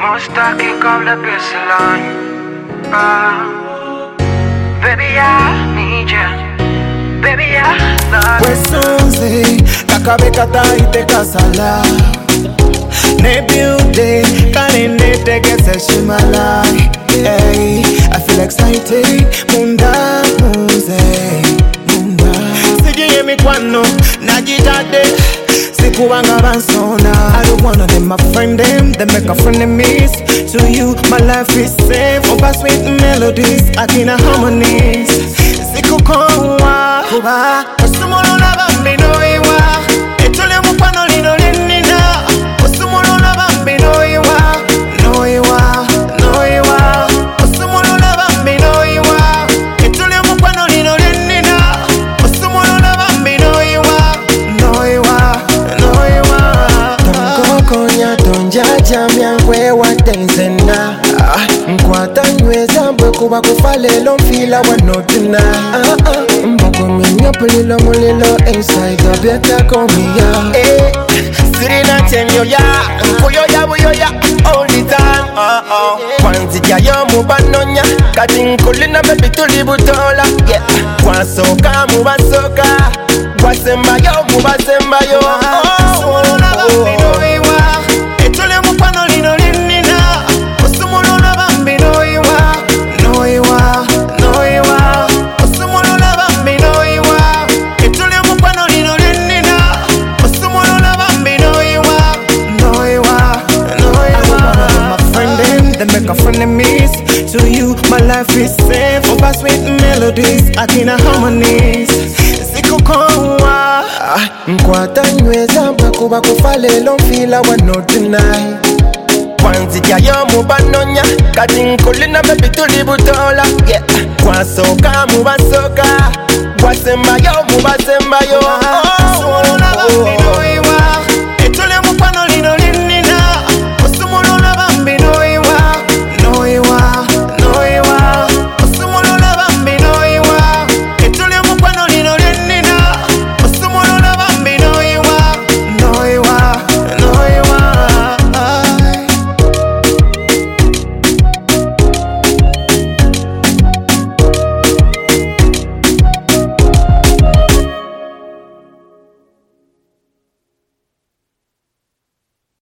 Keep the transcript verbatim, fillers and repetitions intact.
Musta que cobra baseline. Ah, baby, I need you. Baby, I love you. Wesonze kakabe kata ite kasala ne beauty kanene tegese shimala. Hey, I feel excited. Munda munze munda sije mi kwano najitade sikuwanga bansona. I don't wanna them my friend them they make a friend of me. To you my life is safe. Over sweet melodies akina harmonies sikukowa kuba osumulo na bambi noiwa etole mukwano lino lenina osumulo na bambi noiwa noiwa noiwa osumulo na bambi noiwa etole mukwano lino lenina osumulo na bambi noiwa noiwa noiwa tongo konya tonjaja myangwe watenzena nkwata nyweza mbwe kuba kufalelo mfila wanotina mbako minyopulilo mulilo inside the better call me ya eh sirina tenyo ya kuyo ya buyo ya all the time uh oh kwanzi ya yo mubanonya kati nkulina baby tulibutola yeah kwasoka mubasoka kwasemba yo mubasemba yo oh na bambi noiwa etole mukwano lino linina osumulo na bambi noiwa noiwa noiwa osumulo na bambi noiwa etole mukwano lino linina osumulo na bambi noiwa noiwa noiwa. My friend them they make a friend of me. To you my life is safe. Over sweet melodies akina harmonies sikukowa nkwata nyweza mbwe kuba kufalelo mfila wanotina kwanzi ya yo mubanonya kati nkulina baby tulibutola yeah kwasoka mubasoka kwasemba yo mubasemba yo oh.